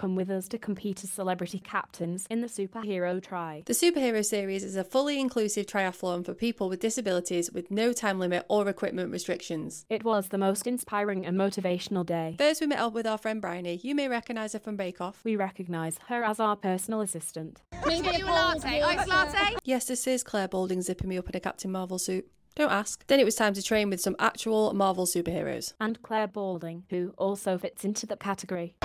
come with us to compete as celebrity captains in the Superhero Tri. The Superhero Series is a fully inclusive triathlon for people with disabilities with no time limit or equipment restrictions. It was the most inspiring and motivational day. First, we met up with our friend Bryony. You may recognise her from Bake Off. We recognise her as our personal assistant. Get you a latte, iced latte. Yes, this is Claire Balding zipping me up in a Captain Marvel suit. Don't ask. Then it was time to train with some actual Marvel superheroes. And Claire Balding, who also fits into the category.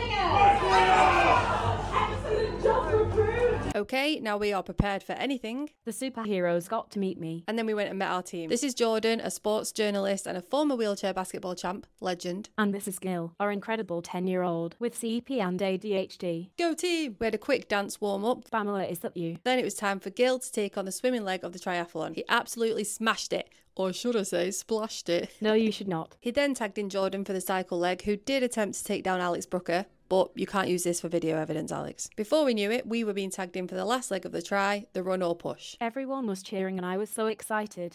Okay, now we are prepared for anything. The superheroes got to meet me. And then we went and met our team. This is Jordan, a sports journalist and a former wheelchair basketball champ, legend. And this is Gil, our incredible 10-year-old with CP and ADHD. Go team! We had a quick dance warm-up. Pamela, is that you? Then it was time for Gil to take on the swimming leg of the triathlon. He absolutely smashed it. Or should I say, splashed it. No, you should not. He then tagged in Jordan for the cycle leg, who did attempt to take down Alex Brooker, but you can't use this for video evidence, Alex. Before we knew it, we were being tagged in for the last leg of the tri, the run or push. Everyone was cheering and I was so excited.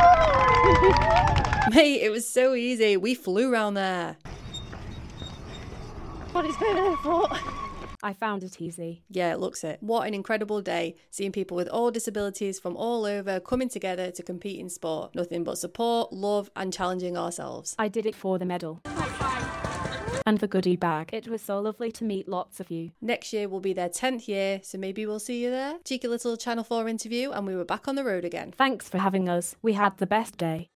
Mate, it was so easy. We flew round there. What is going on for? I found it easy. Yeah, it looks it. What an incredible day, seeing people with all disabilities from all over coming together to compete in sport. Nothing but support, love and challenging ourselves. I did it for the medal. And the goodie bag. It was so lovely to meet lots of you. Next year will be their 10th year, so maybe we'll see you there. Cheeky little Channel 4 interview and we were back on the road again. Thanks for having us. We had the best day.